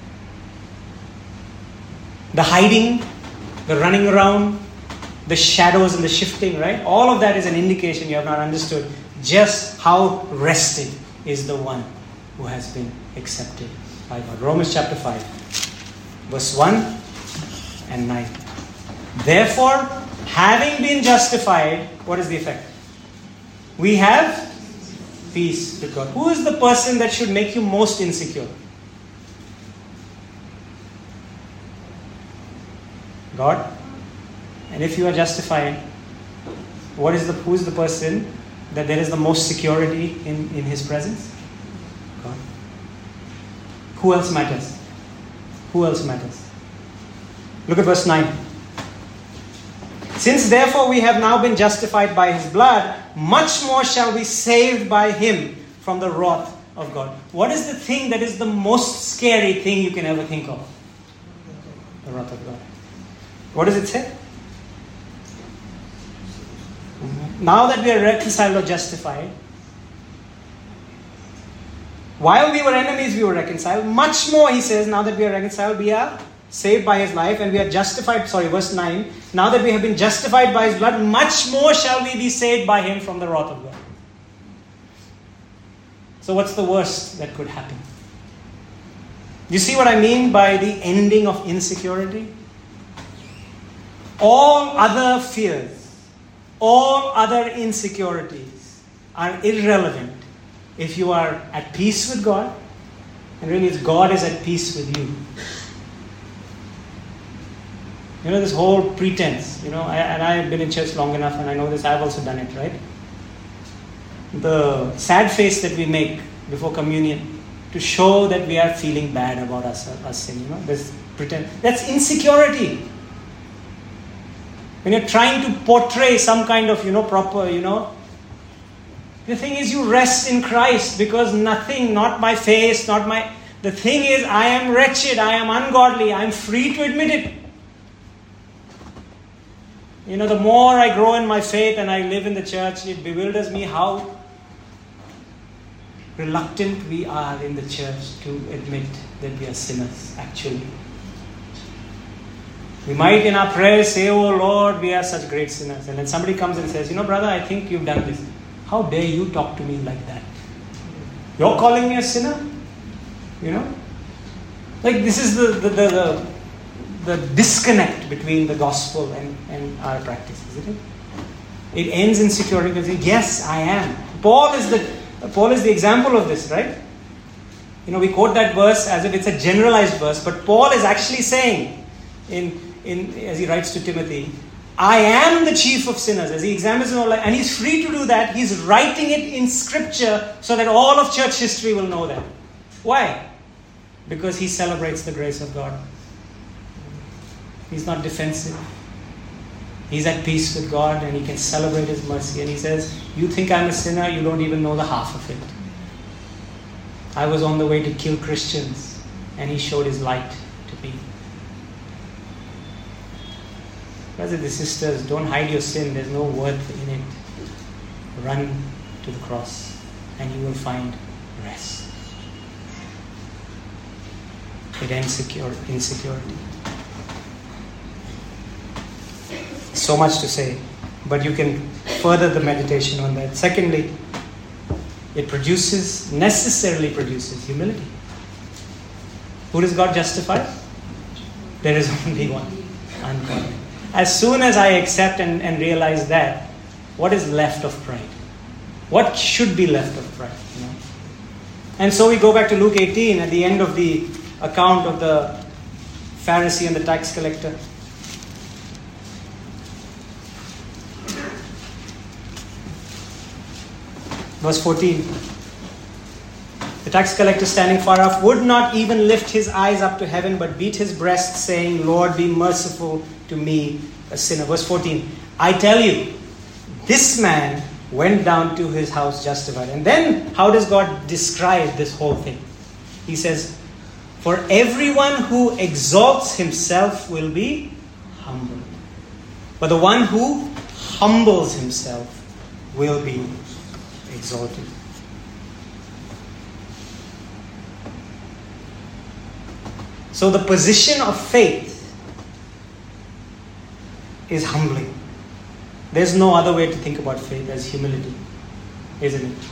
The hiding, the running around, the shadows and the shifting, right? All of that is an indication you have not understood just how rested is the one who has been accepted by God. Romans chapter 5, verse 1 and 9. Therefore, having been justified, what is the effect? We have peace with God. Who is the person that should make you most insecure? God. And if you are justified, who is the person that there is the most security in His presence? God. Who else matters? Who else matters? Look at verse 9. Since therefore we have now been justified by his blood, much more shall be saved by him from the wrath of God. What is the thing that is the most scary thing you can ever think of? The wrath of God. What does it say? Now that we are reconciled or justified, while we were enemies, we were reconciled. Much more, he says, now that we are reconciled, we are saved by his life and we are justified. Verse 9. Now that we have been justified by his blood, much more shall we be saved by him from the wrath of God. So what's the worst that could happen? You see what I mean by the ending of insecurity? All other fears, all other insecurities are irrelevant if you are at peace with God, and really it's God is at peace with you. You know, this whole pretense, and I have been in church long enough and I know this, I've also done it, right? The sad face that we make before communion to show that we are feeling bad about our sin, this pretend, that's insecurity. When you're trying to portray some kind of, proper, the thing is you rest in Christ because nothing, not my face, the thing is I am wretched, I am ungodly, I am free to admit it. The more I grow in my faith and I live in the church, it bewilders me how reluctant we are in the church to admit that we are sinners, actually. We might in our prayers say, oh Lord, we are such great sinners. And then somebody comes and says, brother, I think you've done this. How dare you talk to me like that? You're calling me a sinner? Like this is the disconnect between the gospel and our practice, isn't it? It ends in security because yes, I am. Paul is the example of this, right? We quote that verse as if it's a generalized verse, but Paul is actually saying as he writes to Timothy, I am the chief of sinners, as he examines his own life, and he's free to do that. He's writing it in scripture so that all of church history will know that. Why? Because he celebrates the grace of God. He's not defensive. He's at peace with God and he can celebrate his mercy. And he says, you think I'm a sinner, you don't even know the half of it. I was on the way to kill Christians and he showed his light to me. Brothers and sisters, don't hide your sin. There's no worth in it. Run to the cross and you will find rest. It ends insecurity. So much to say, but you can further the meditation on that. Secondly, it necessarily produces humility. Who does God justify? There is only one, God. As soon as I accept and realize that, what is left of pride? What should be left of pride? And so we go back to Luke 18 at the end of the account of the Pharisee and the tax collector. Verse 14. The tax collector standing far off would not even lift his eyes up to heaven, but beat his breast, saying, Lord, be merciful to me, a sinner. Verse 14. I tell you, this man went down to his house justified. And then how does God describe this whole thing? He says, for everyone who exalts himself will be humbled, but the one who humbles himself will be exalted. So the position of faith is humbling. There's no other way to think about faith as humility, isn't it?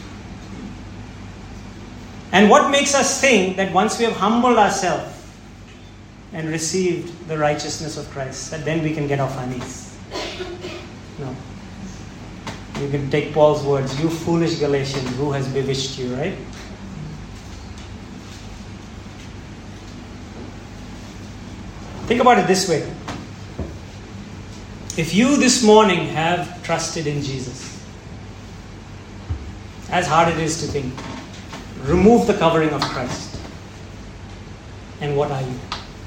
And what makes us think that once we have humbled ourselves and received the righteousness of Christ, that then we can get off our knees? No. You can take Paul's words, you foolish Galatians, who has bewitched you, right? Think about it this way. If you this morning have trusted in Jesus, as hard it is to think, remove the covering of Christ. and what are you?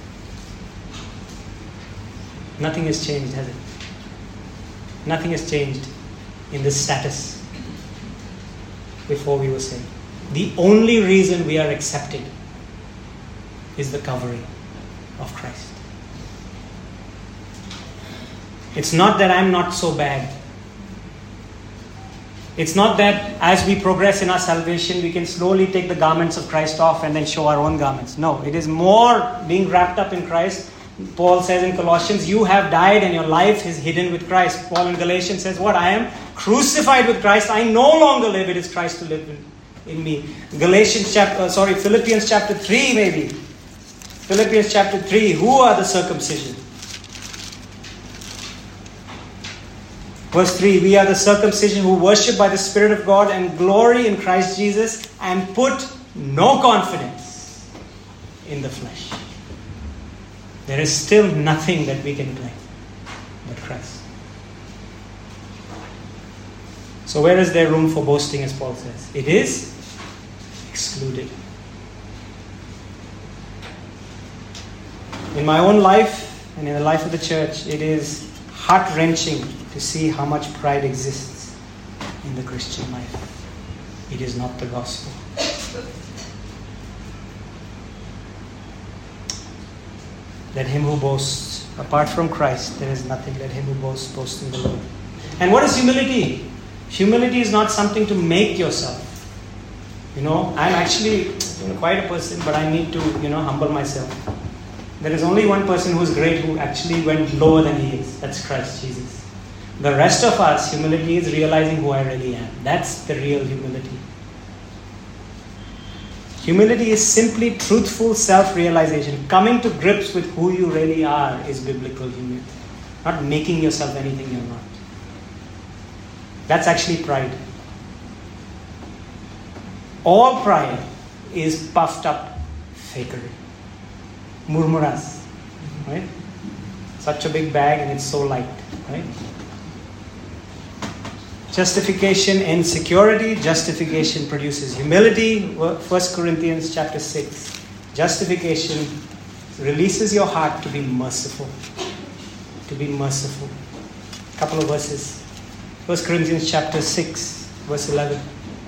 Nothing has changed, has it? Nothing has changed in this status before we were saved. The only reason we are accepted is the covering of Christ. It's not that I'm not so bad. It's not that as we progress in our salvation, we can slowly take the garments of Christ off and then show our own garments. No, it is more being wrapped up in Christ. Paul says in Colossians, you have died and your life is hidden with Christ. Paul in Galatians says, what? I am crucified with Christ. I no longer live. It is Christ who lives in me. Philippians chapter 3 maybe. Philippians chapter 3. Who are the circumcision? Verse 3, we are the circumcision who worship by the Spirit of God and glory in Christ Jesus and put no confidence in the flesh. There is still nothing that we can claim but Christ. So where is there room for boasting, as Paul says? It is excluded. In my own life and in the life of the church, it is heart-wrenching to see how much pride exists in the Christian life. It is not the gospel. Let him who boasts, apart from Christ, there is nothing. Let him who boasts, boast in the Lord. And what is humility? Humility is not something to make yourself. I'm actually quite a person, but I need to, humble myself. There is only one person who is great who actually went lower than he is. That's Christ Jesus. The rest of us, humility is realizing who I really am. That's the real humility. Humility is simply truthful self-realization. Coming to grips with who you really are is biblical humility. Not making yourself anything you're not. That's actually pride. All pride is puffed up fakery. Murmuras. Right? Such a big bag and it's so light. Right? Justification ends security. Justification produces humility. 1 Corinthians chapter 6. Justification releases your heart to be merciful. To be merciful. A couple of verses. 1 Corinthians chapter 6, verse 11.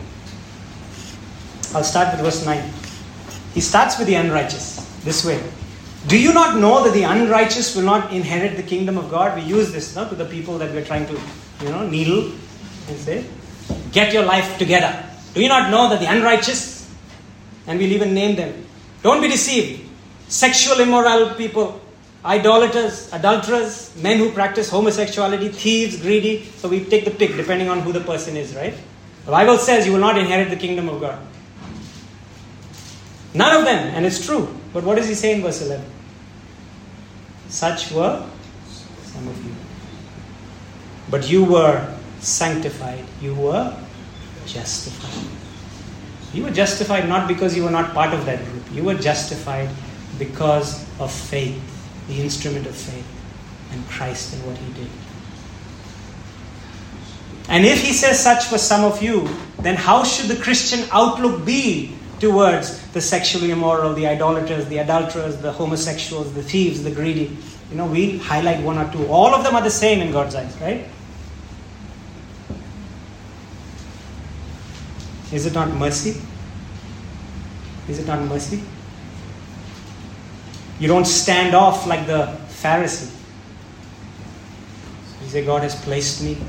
I'll start with verse 9. He starts with the unrighteous. This way. Do you not know that the unrighteous will not inherit the kingdom of God? We use this to the people that we're trying to, needle and say, get your life together. Do you not know that the unrighteous, and we'll even name them, don't be deceived. Sexual immoral people, idolaters, adulterers, men who practice homosexuality, thieves, greedy. So we take the pick depending on who the person is, right? The Bible says you will not inherit the kingdom of God. None of them, and it's true. But what does he say in verse 11? Such were some of you. But you were sanctified. You were justified. You were justified not because you were not part of that group. You were justified because of faith, the instrument of faith, and Christ and what he did. And if he says such for some of you, then how should the Christian outlook be towards the sexually immoral, the idolaters, the adulterers, the homosexuals, the thieves, the greedy? We highlight one or two. All of them are the same in God's eyes, right? Is it not mercy? Is it not mercy? You don't stand off like the Pharisee. You say, God has placed me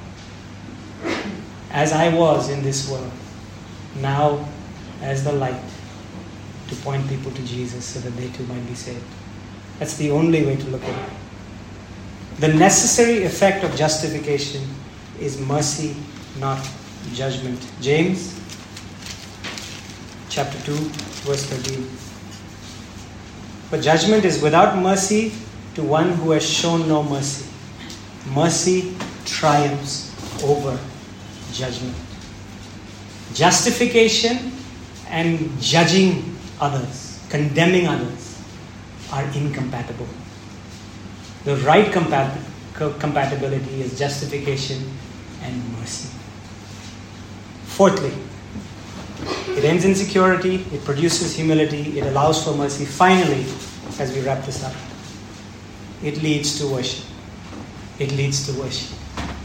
as I was in this world, now as the light, to point people to Jesus so that they too might be saved. That's the only way to look at it. The necessary effect of justification is mercy, not judgment. James chapter 2, verse 13. For judgment is without mercy to one who has shown no mercy. Mercy triumphs over judgment. Justification and judging others, condemning others, are incompatible. The right compatibility is justification and mercy. Fourthly, It ends in security, it produces humility, it allows for mercy. Finally, as we wrap this up, it leads to worship. It leads to worship.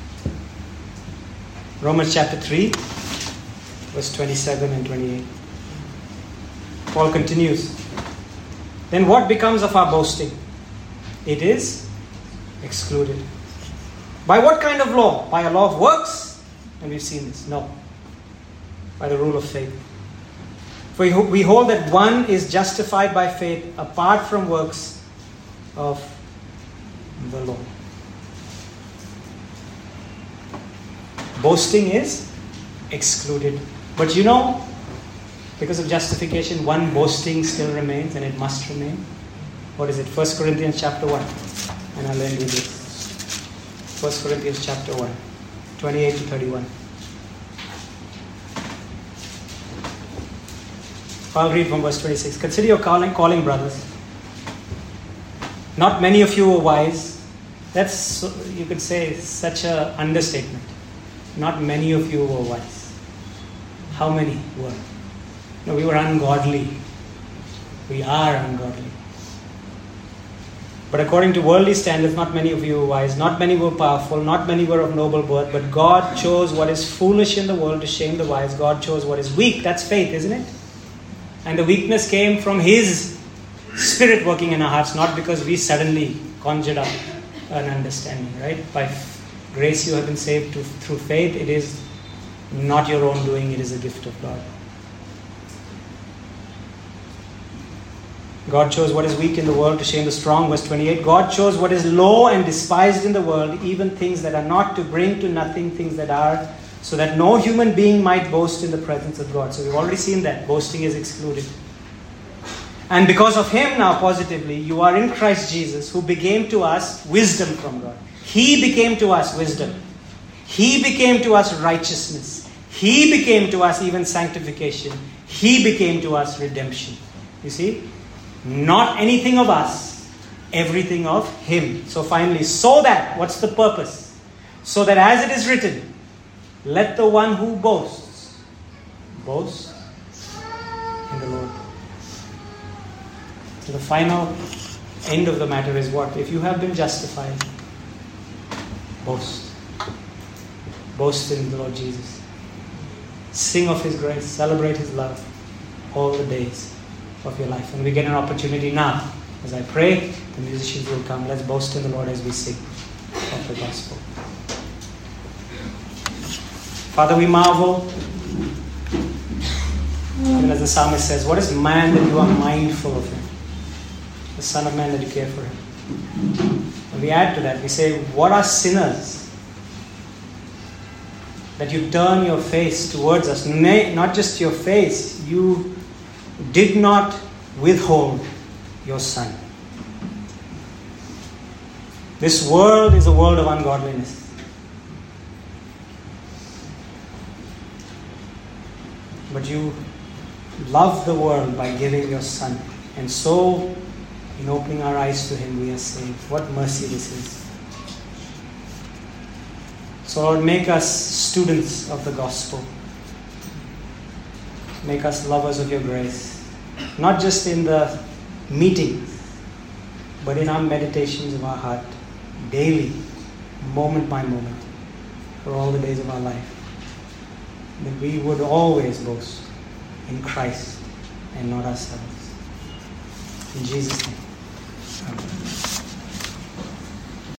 Romans chapter 3, verse 27 and 28. Paul continues. Then what becomes of our boasting? It is excluded. By what kind of law? By a law of works? And we've seen this. No. By the rule of faith. For we hold that one is justified by faith apart from works of the law. Boasting is excluded. But you know, because of justification, one boasting still remains, and it must remain. What is it? 1 Corinthians chapter 1. And I'll end with this. 1 Corinthians chapter 1, 28 to 31. I'll read from verse 26. Consider your calling, brothers. Not many of you were wise. That's, you could say, such an understatement. Not many of you were wise. How many were? No, we were ungodly. We are ungodly. But according to worldly standards, not many of you were wise. Not many were powerful. Not many were of noble birth. But God chose what is foolish in the world to shame the wise. God chose what is weak. That's faith, isn't it? And the weakness came from His Spirit working in our hearts, not because we suddenly conjured up an understanding, right? By grace you have been saved through faith. It is not your own doing. It is a gift of God. God chose what is weak in the world to shame the strong. Verse 28. God chose what is low and despised in the world, even things that are not, to bring to nothing things that are, so that no human being might boast in the presence of God. So we've already seen that. Boasting is excluded. And because of Him now, positively, you are in Christ Jesus, who became to us wisdom from God. He became to us wisdom. He became to us righteousness. He became to us even sanctification. He became to us redemption. You see? Not anything of us, everything of Him. So finally, so that, what's the purpose? So that as it is written, let the one who boasts, boast in the Lord. So the final end of the matter is what? If you have been justified, boast. Boast in the Lord Jesus. Sing of His grace, celebrate His love all the days of your life. And we get an opportunity now. As I pray, the musicians will come. Let's boast in the Lord as we sing of the gospel. Father, we marvel, even as the psalmist says, what is man that you are mindful of him? The Son of Man that you care for him. And we add to that, we say, what are sinners that you turn your face towards us? Not just your face, you did not withhold your Son. This world is a world of ungodliness. But you love the world by giving your Son. And so, in opening our eyes to Him, we are saved. What mercy this is. So Lord, make us students of the gospel. Make us lovers of your grace. Not just in the meetings, but in our meditations of our heart. Daily, moment by moment, for all the days of our life. That we would always boast in Christ and not ourselves. In Jesus' name. Amen.